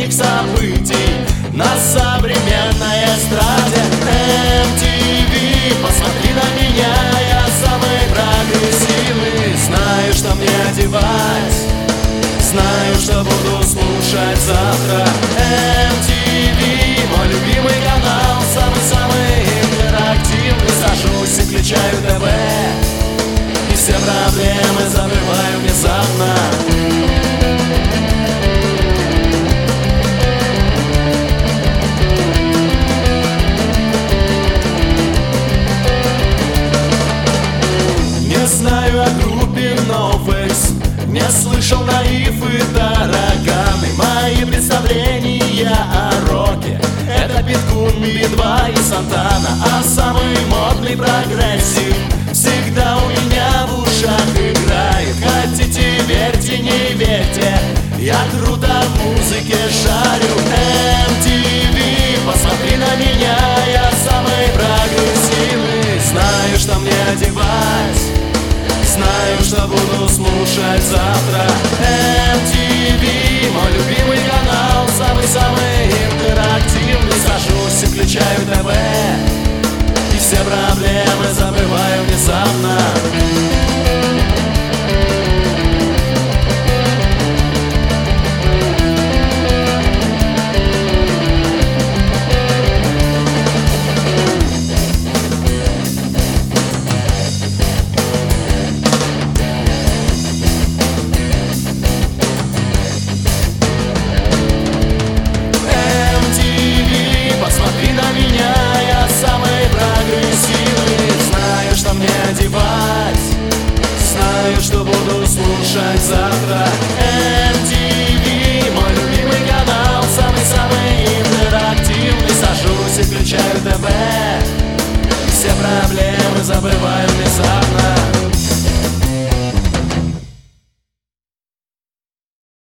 последних событий на современной эстраде. MTV, посмотри на меня, я самый прогрессивный. Знаю, что мне одевать, знаю, что буду слушать завтра. MTV, мой любимый канал, самый-самый интерактивный. Сажусь и включаю ТВ, и все проблемы забываю внезапно. Не знаю о группе NoFX, не слышал Наив и Тараканы. Мои представления о роке — это Питкун, Би-2 и Сантана. А самый модный прогрессив всегда у меня в ушах играет. Хотите верьте, не верьте, я круто в музыке шарю. MTV, посмотри на меня, я самый прогрессивный. Знаю, что мне одевать, знаю, что буду слушать завтра. MTV, мой любимый канал, самый-самый интерактивный. Сажусь и включаю ТВ, и все проблемы забываю внезапно.